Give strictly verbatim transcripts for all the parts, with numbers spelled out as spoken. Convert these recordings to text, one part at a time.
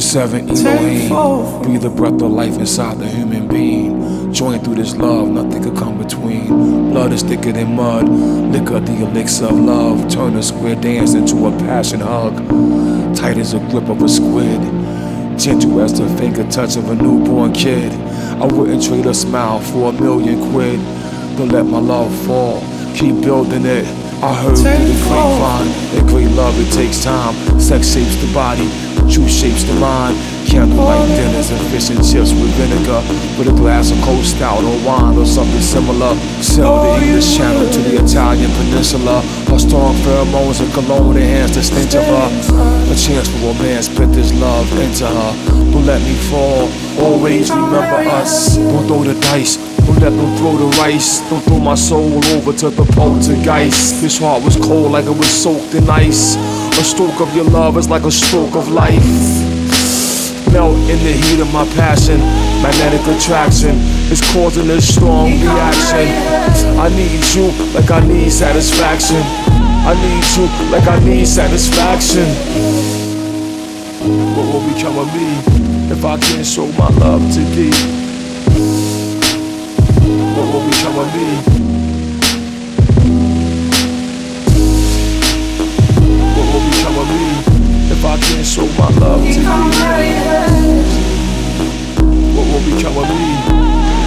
Seven Elohim, breathe the breath of life inside the human being. Join through this love, nothing could come between. Blood is thicker than mud, liquor the elixir of love. Turn a square dance into a passion hug. Tight as a grip of a squid, gentle as the finger touch of a newborn kid. I wouldn't trade a smile for a million quid. Don't let my love fall, keep building it. I heard through the grapevine that great love, it takes time. Sex shapes the body, truth shapes the mind. Candlelight dinners and fish and chips with vinegar, with a glass of cold stout or wine or something similar. Sail the English Channel to the Italian Peninsula. Her strong pheromones and cologne enhance the stench of her. A chance for romance, put this love into her. Don't let me fall, always remember us. Don't throw the dice, don't let them throw the rice. Don't throw my soul over to the poltergeist. This heart was cold like it was soaked in ice. A stroke of your love is like a stroke of life. Melt in the heat of my passion. Magnetic attraction is causing this strong reaction. I need you like I need satisfaction. I need you like I need satisfaction. What will become of me if I can't show my love to thee? What will become of me? What will become of me if I can't show my love to thee? What will become of me?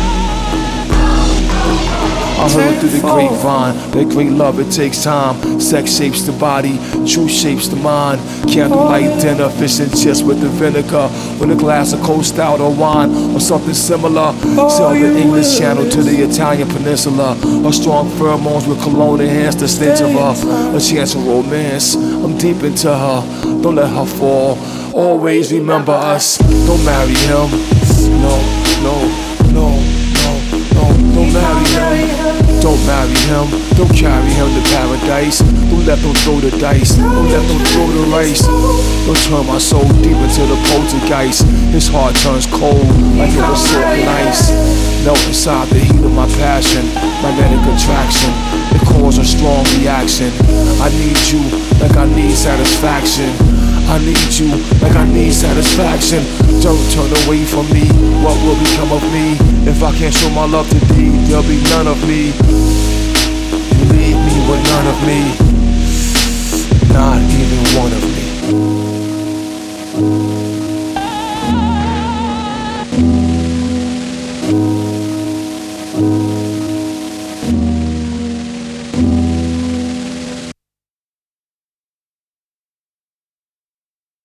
I heard through the grapevine that great love, it takes time. Sex shapes the body, truth shapes the mind. Candlelight dinner, fish and chips with the vinegar, with a glass of cold stout or wine or something similar. Sail the English Channel to the Italian Peninsula. Her strong pheromones with cologne enhance the stench of her. A chance of romance, I'm deep into her. Don't let her fall, always remember us. Don't marry him, no, no, no, no, no. Don't marry him. Don't marry him, don't carry him to paradise. Don't let them throw the dice, don't let them throw the rice. Don't turn my soul deep into the poltergeist. His heart turns cold like it was silken ice. Melt inside the heat of my passion. Magnetic attraction, it causes a strong reaction. I need you like I need satisfaction. I need you like I need satisfaction. Don't turn away from me, what will become of me? If I can't show my love to thee, there'll be none of me. You leave me with none of me.